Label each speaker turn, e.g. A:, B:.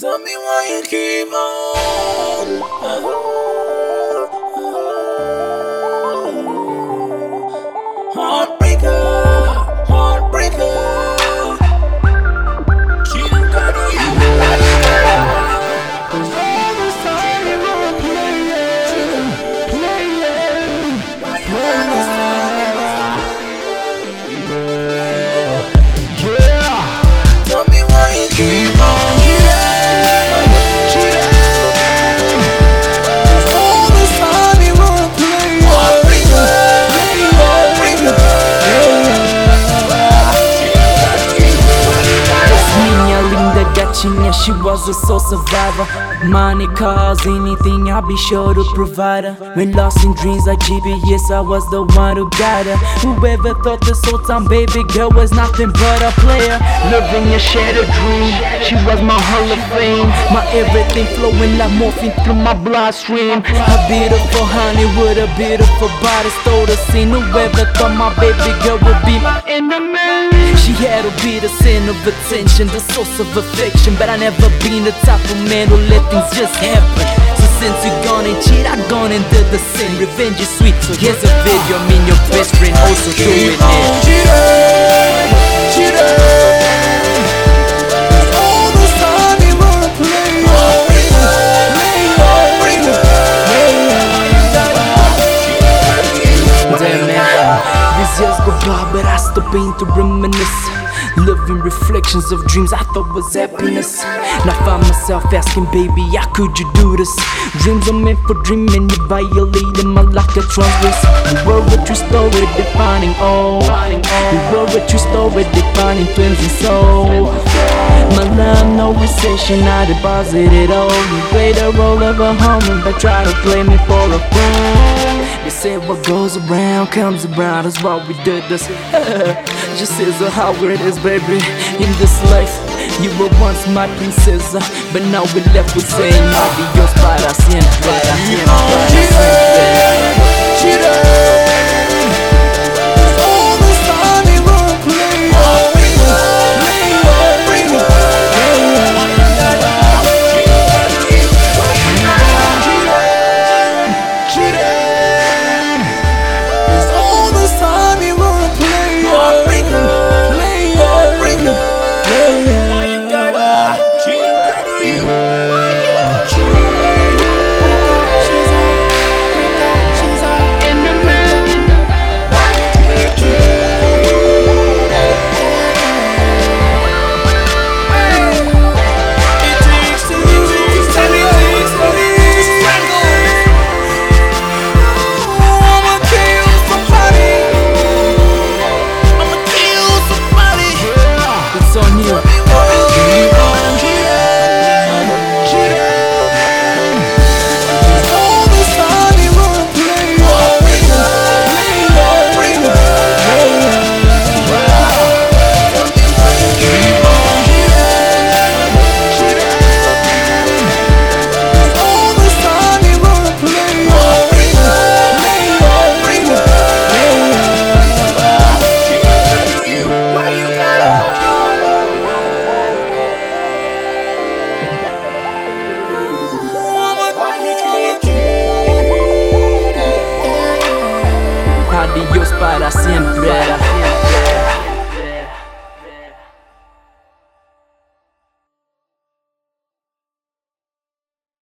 A: Tell me why you keep on. Heartbreaker, heartbreaker. She done got you. All the time you wanna play Tell me why you keep on.
B: She was a soul survivor. Money, cars, anything, I'll be sure to provide her. When lost in dreams like GPS, I was the one who got her. Whoever thought this whole time baby girl was nothing but a player. Living a shattered dream, she was my hall of fame. My everything flowing like morphine through my bloodstream. A beautiful honey with a beautiful body stole the scene. Whoever thought my baby girl would be my enemy. She had to be the sin of attention, the source of affection. But I never been the type of man who let things just happen. So since you gone and cheat, I gone and did the sin. Revenge is sweet, so here's a video. Me and your best friend also doing it. Years go by, but I still been to reminisce. Living reflections of dreams I thought was happiness. Now I find myself asking, baby, how could you do this? Dreams are meant for dreaming, you violated my like a trust. We were a true story defining all. We were a true story defining twins and soul. My love, no recession, I deposited all. You played the role of a homer, but try to play me for a fool. They say what goes around comes around, that's why we did this. Just is how it is, baby. In this life, you were once my princess, but now we left with saying adios para siempre. Adiós para siempre.